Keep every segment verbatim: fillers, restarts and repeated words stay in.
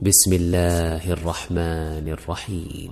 بسم الله الرحمن الرحيم.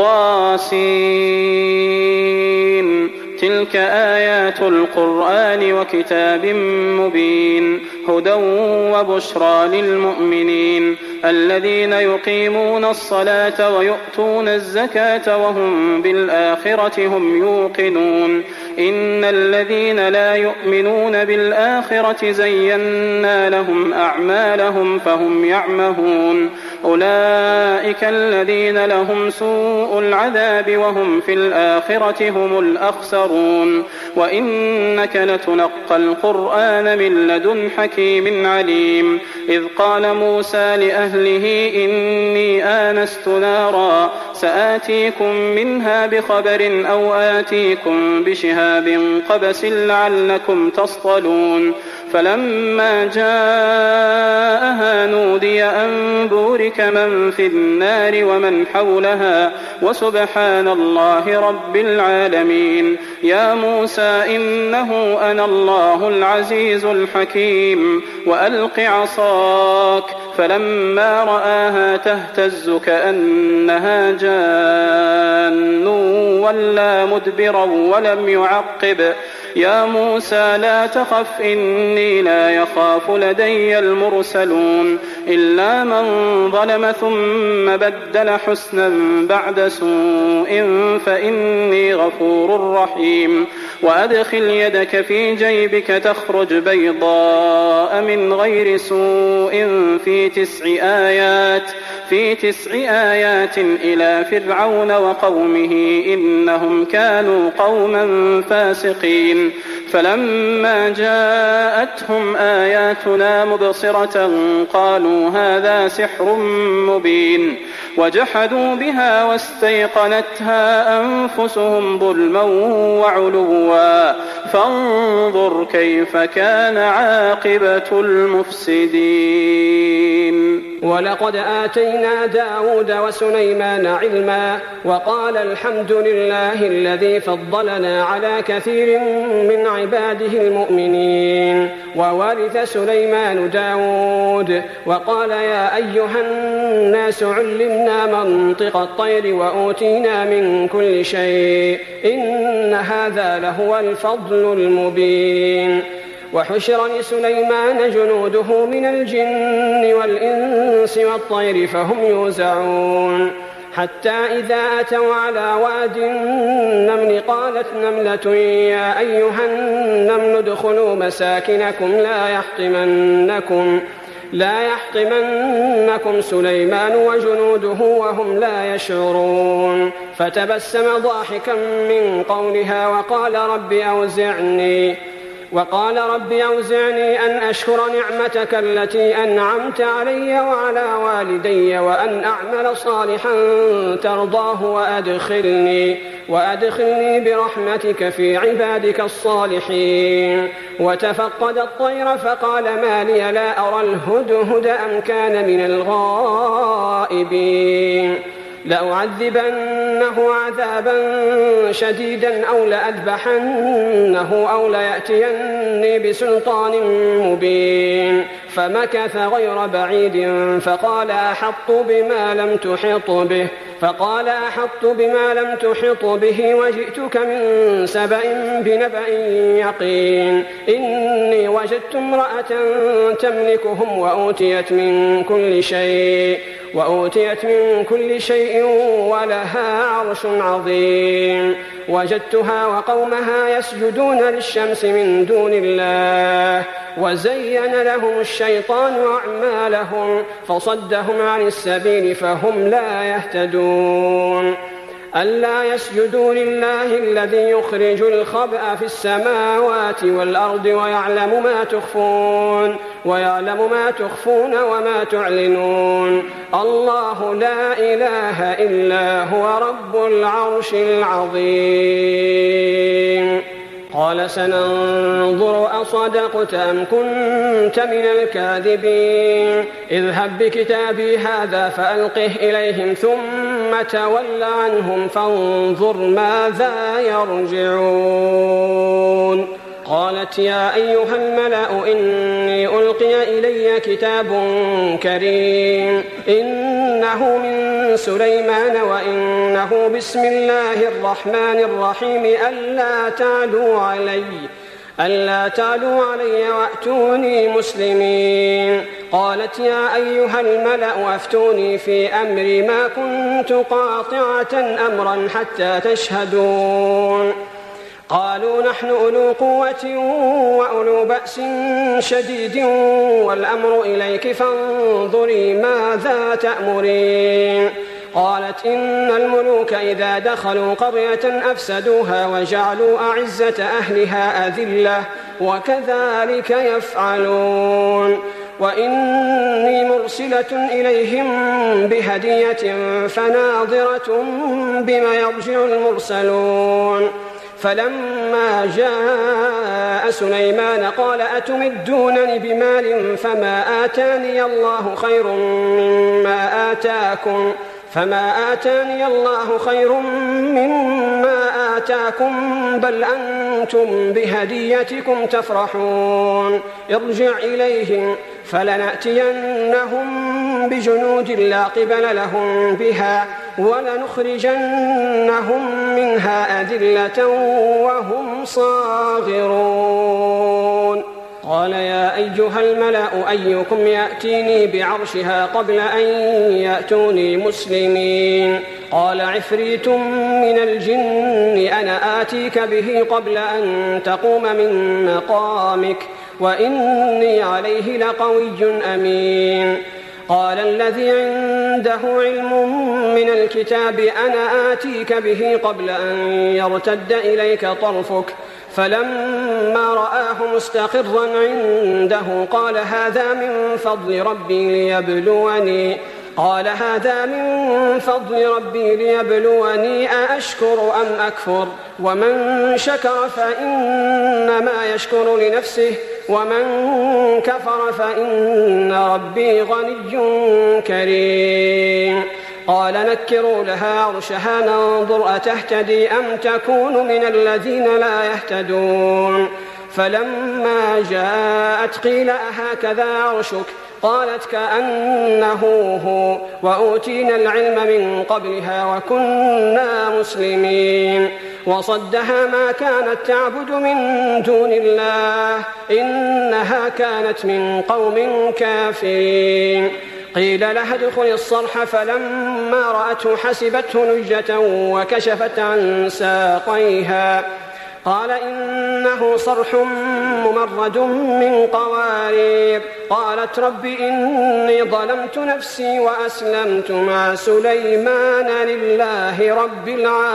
طاسين. تلك آيات القرآن وكتاب مبين هدى وبشرى للمؤمنين الذين يقيمون الصلاة ويؤتون الزكاة وهم بالآخرة هم يوقنون. إن الذين لا يؤمنون بالآخرة زينا لهم أعمالهم فهم يعمهون. أولئك الذين لهم سوء العذاب وهم في الآخرة هم الأخسرون. وإنك لتلقى القرآن من لدن حكيم عليم. إذ قال موسى لأهله إني آنست نارا سآتيكم منها بخبر أو آتيكم بشهاب قبس لعلكم تصطلون. فلما جاءها نودي أن بورك من في النار ومن حولها وسبحان الله رب العالمين. يا موسى إنه أنا الله العزيز الحكيم وألق عصاك. فلما رآها تهتز كأنها جان ولا مدبرا ولم يعقب. يا موسى لا تخف إني لا يخاف لدي المرسلون. إلا من ظلم ثم بدل حسنا بعد سوء فإني غفور رحيم. وأدخل يدك في جيبك تخرج بيضاء من غير سوء في تسع آيات في تسع آيات إلى فرعون وقومه إنهم كانوا قوما فاسقين. فلما جاءتهم آياتنا مبصرة قالوا هذا سحر مبين. وجحدوا بها واستيقنتها أنفسهم ظلما وعلوا فانظر كيف كان عاقبة المفسدين. ولقد آتينا داود وسليمان علما وقال الحمد لله الذي فضلنا على كثير من عباده المؤمنين. وورث سليمان داود وقال يا أيها الناس علمنا منطق الطير وأوتينا من كل شيء إن هذا لهو الفضل المبين. وحشر لسليمان جنوده من الجن والإنس والطير فهم يوزعون. حتى إذا أتوا على واد النمل قالت نملة يا أيها النمل ادخلوا مساكنكم لا يحطمنكم لا يحطمنكم سليمان وجنوده وهم لا يشعرون. فتبسم ضاحكا من قولها وقال رب أوزعني وقال رب أوزعني أن أشكر نعمتك التي أنعمت علي وعلى والدي وأن أعمل صالحا ترضاه وأدخلني, وأدخلني برحمتك في عبادك الصالحين. وتفقد الطير فقال ما لي لا أرى الهدهد أم كان من الغائبين. لأعذبنه عذابا شديدا أو لأذبحنه أو ليأتيني بسلطان مبين. فمكث غير بعيد فقال أحط بما لم تحط به فقال أحط بما لم تحط به وجئتك من سبأ بنبأ يقين. إني وجدت امرأة تملكهم وأوتيت من كل شيء وأوتيت من كل شيء ولها عرش عظيم. وجدتها وقومها يسجدون للشمس من دون الله وزين لهم الشيطان أعمالهم فصدهم عن السبيل فهم لا يهتدون. ألا يسجدوا لله الذي يخرج الخبأ في السماوات والأرض ويعلم ما تخفون ويعلم ما تخفون وما تعلنون. الله لا إله إلا هو رب العرش العظيم. قال سننظر أصدقت أم كنت من الكاذبين. اذهب بكتابي هذا فألقه إليهم ثم تول عنهم فانظر ماذا يرجعون. قالت يا أيها الملأ إني ألقي إلي كتاب كريم إنه من سليمان وإنه بسم الله الرحمن الرحيم ألا تعلوا علي ألا تعلوا علي وأتوني مسلمين. قالت يا أيها الملأ أفتوني في أمري ما كنت قاطعة أمرا حتى تشهدون. قالوا نحن أولو قوة وأولو بأس شديد والأمر إليك فانظري ماذا تأمرين. قالت إن الملوك إذا دخلوا قرية أفسدوها وجعلوا أعزة أهلها أذلة وكذلك يفعلون. وإني مرسلة إليهم بهدية فناظرة بما يرجع المرسلون. فلما جاء سليمان قال أتمدونني بمال فما آتاني الله خير مما آتاكم فما آتاني الله خير مما آتاكم بل أنتم بهديتكم تفرحون. ارجع إليهم فلنأتينهم بجنود لا قبل لهم بها ولنخرجنهم منها أذلة وهم صاغرون. قال يا أيها الملأ أيكم يأتيني بعرشها قبل أن يأتوني مسلمين. قال عفريت من الجن أنا آتيك به قبل أن تقوم من مقامك وإني عليه لقوي أمين. قال الذي عنده علم من الكتاب أنا آتيك به قبل أن يرتد إليك طرفك فلما رآه مستقرا عنده قال هذا من فضل ربي ليبلوني قال هذا من فضل ربي ليبلوني أأشكر أم أكفر ومن شكر فإنما يشكر لنفسه ومن كفر فإن ربي غني كريم. قال نكروا لها عرشها ننظر أتهتدي أم تكون من الذين لا يهتدون. فلما جاءت قيل أهكذا عرشك قالت كأنه هو وأوتينا العلم من قبلها وكنا مسلمين. وصدها ما كانت تعبد من دون الله إنها كانت من قوم كافرين. قيل لها ادخل الصرح فلما رأته حسبته لجة وكشفت عن ساقيها قال إنه صرح ممرد من قوارير. قالت رب إني ظلمت نفسي وأسلمت مع سليمان لله رب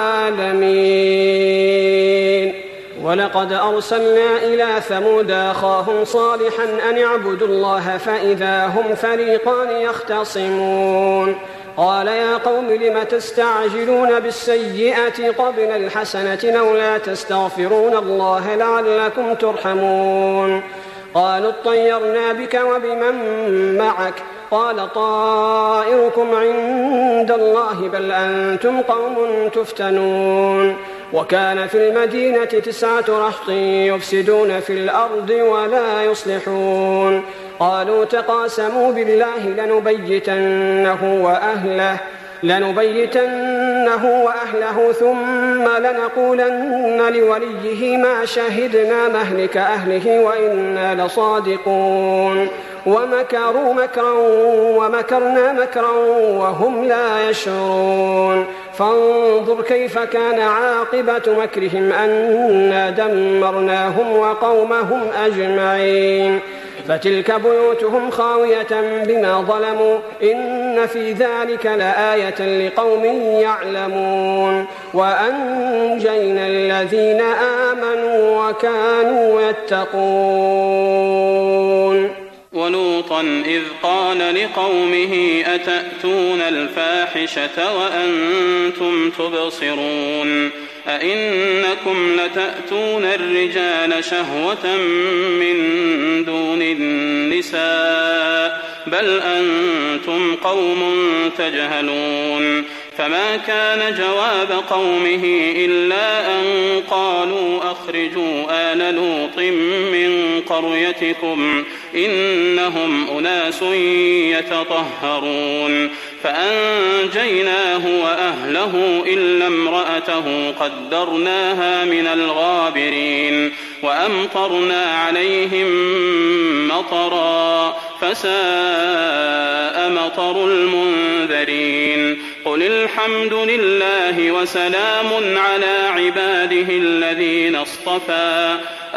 العالمين. ولقد أرسلنا إلى ثمود أخاهم صالحا أن اعبدوا الله فإذا هم فريقان يختصمون. قال يا قوم لم تستعجلون بالسيئة قبل الحسنة لولا تستغفرون الله لعلكم ترحمون. قالوا اطيرنا بك وبمن معك قال طائركم عند الله بل أنتم قوم تفتنون. وكان في المدينة تسعة رهط يفسدون في الأرض ولا يصلحون. قالوا تقاسموا بالله لنبيتنه وأهله لنبيتنه وأهله ثم لنقولن لوليه ما شهدنا مهلك أهله وإنا لصادقون. ومكروا مكرا ومكرنا مكرا وهم لا يشعرون. فانظر كيف كان عاقبة مكرهم أنا دمرناهم وقومهم أجمعين. فتلك بيوتهم خاوية بما ظلموا إن في ذلك لآية لقوم يعلمون. وأنجينا الذين آمنوا وكانوا يتقون. ولوطا إذ قال لقومه أتأتون الفاحشة وأنتم تبصرون أئنكم لتأتون الرجال شهوة من دون النساء بل أنتم قوم تجهلون. فما كان جواب قومه إلا أن قالوا أخرجوا آل لوط من قريتكم إنهم أناس يتطهرون فأنجيناه وأهله إلا امرأته قدرناها من الغابرين وأمطرنا عليهم مطرا فساء مطر المنذرين قل الحمد لله وسلام على عباده الذين اصطفى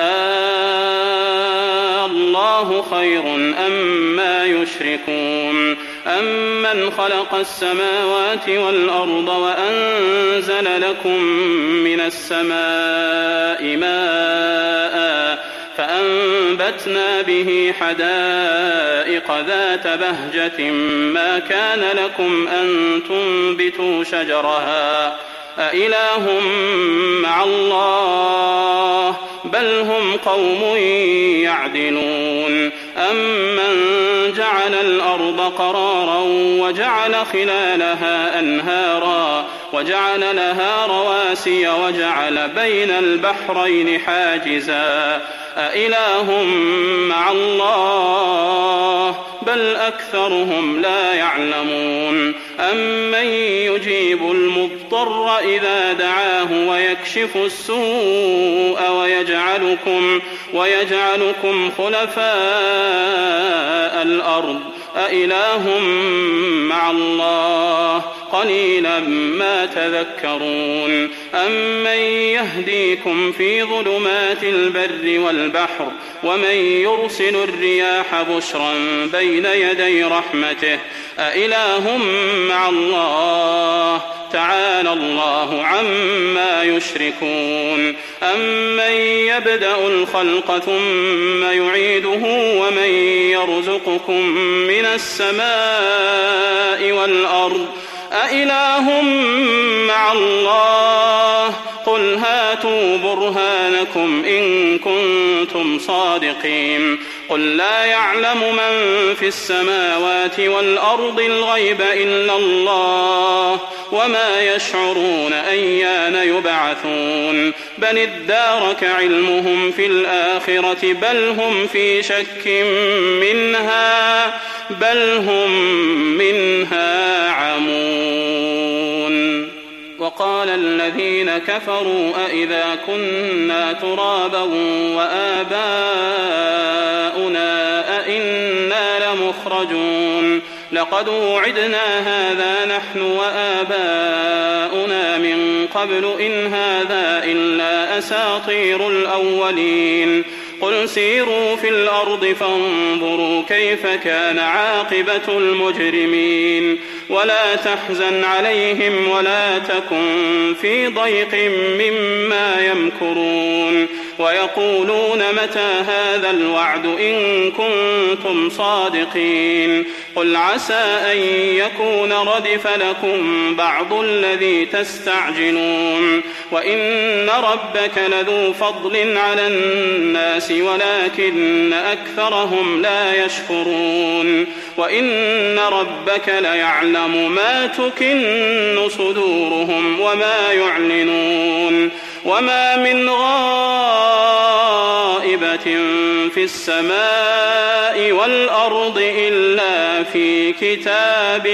آه الله خير أما يشركون أمن خلق السماوات والأرض وأنزل لكم من السماء ماء فأنبتنا به حدائق ذات بهجة ما كان لكم أن تنبتوا شجرها أإله مع الله بل هم قوم يعدلون أمن جعل الأرض قرارا وجعل خلالها أنهارا وجعل لها رواسي وجعل بين البحرين حاجزا أإله مع الله بل أكثرهم لا يعلمون أمن يجيب المضطر إذا دعاه ويكشف السوء ويجعلكم, ويجعلكم خلفاء الأرض أإله مع الله قليلا ما تذكرون أمن يهديكم في ظلمات البر والبحر ومن يرسل الرياح بشرا بين يدي رحمته أإله مع الله تعالى الله عما يشركون أمن يبدأ الخلق ثم يعيده ومن يرزقكم من السماء والأرض أإله مع الله قل هاتوا برهانكم إن كنتم صادقين قل لا يعلم من في السماوات والأرض الغيب إلا الله وما يشعرون أيان يبعثون بل ادارك علمهم في الآخرة بل هم في شك منها بل هم منها عمون وقال الذين كفروا أئذا كنا ترابا وآباؤنا أئنا لمخرجون لقد وعدنا هذا نحن وآباؤنا من قبل إن هذا إلا أساطير الأولين قل سيروا في الأرض فانظروا كيف كان عاقبة المجرمين ولا تحزن عليهم ولا تكن في ضيق مما يمكرون ويقولون متى هذا الوعد إن كنتم صادقين قل عسى أن يكون ردف لكم بعض الذي تستعجلون وإن ربك لذو فضل على الناس ولكن أكثرهم لا يشكرون وإن ربك ليعلم ما تكن صدورهم وما يعلنون وما من غائبة في السماء والأرض إلا في كتاب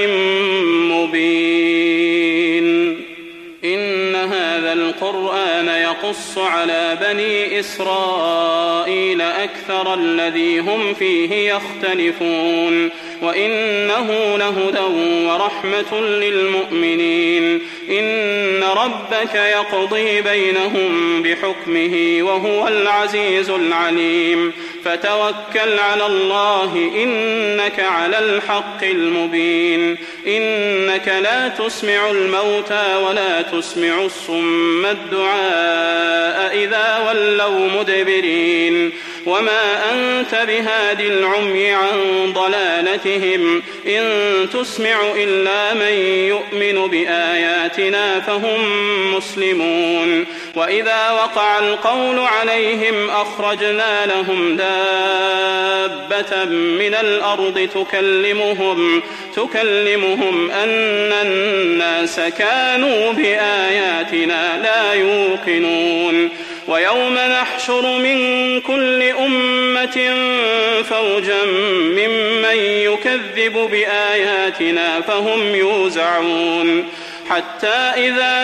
مبين إن هذا القرآن يقص على بني إسرائيل أكثر الذي هم فيه يختلفون وإنه لهدى ورحمة للمؤمنين إن ربك يقضي بينهم بحكمه وهو العزيز العليم فتوكل على الله إنك على الحق المبين إنك لا تسمع الموتى ولا تسمع الصم الدعاء إذا ولوا مدبرين وما أنت بهادي العمي عن ضلالتهم إن تسمع إلا من يؤمن بآياتنا فهم مسلمون وإذا وقع القول عليهم أخرجنا لهم دابة من الأرض تكلمهم تكلمهم أن الناس كانوا بآياتنا لا يوقنون ويوم نحشر من كل أمة فوجا ممن يكذب بآياتنا فهم يوزعون حتى إذا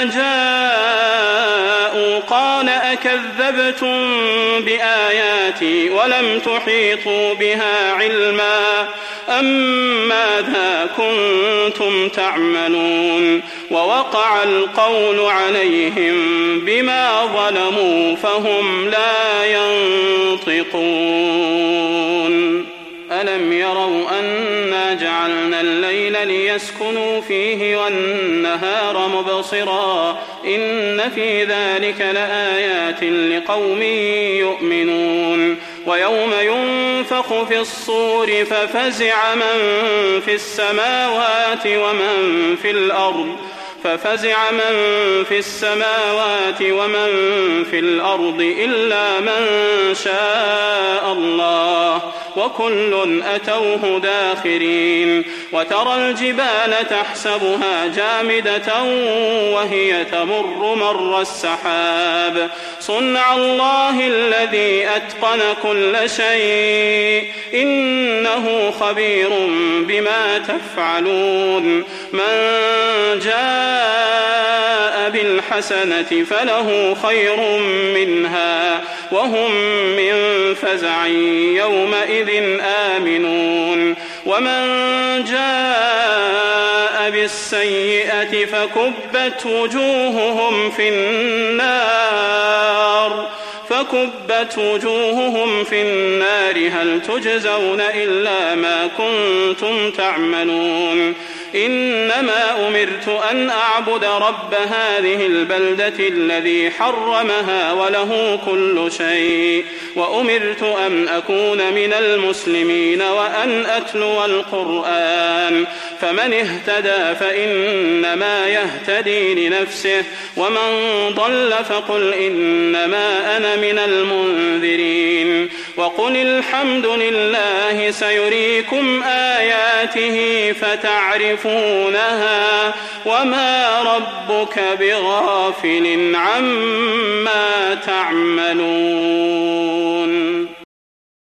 جاءوا قال أكذبتم بآياتي ولم تحيطوا بها علما أم ماذا كنتم تعملون ووقع القول عليهم بما ظلموا فهم لا ينطقون ألم يروا أنا جعلنا الليل ليسكنوا فيه والنهار مبصرا إن في ذلك لآيات لقوم يؤمنون ويوم ينفخ في الصور ففزع من في السماوات ومن في الأرض ففزع من في السماوات ومن في الأرض إلا من شاء الله وكل أتوه داخرين وترى الجبال تحسبها جامدة وهي تمر مر السحاب صنع الله الذي أتقن كل شيء إنه خبير بما تفعلون من جاء بالحسنة فله خير منها وهم من فزع يومئذ آمنون ومن جاء بالسيئة فكبت وجوههم في النار فكبت وجوههم في النار هل تجزون إلا ما كنتم تعملون إنما أمرت أن أعبد رب هذه البلدة الذي حرمها وله كل شيء وأمرت أن أكون من المسلمين وأن أتلو القرآن فمن اهتدى فإنما يهتدي لنفسه ومن ضل فقل إنما أنا من المنذرين وقل الحمد لله سيريكم آياته فتعرفونها وما ربك بغافل عما تعملون.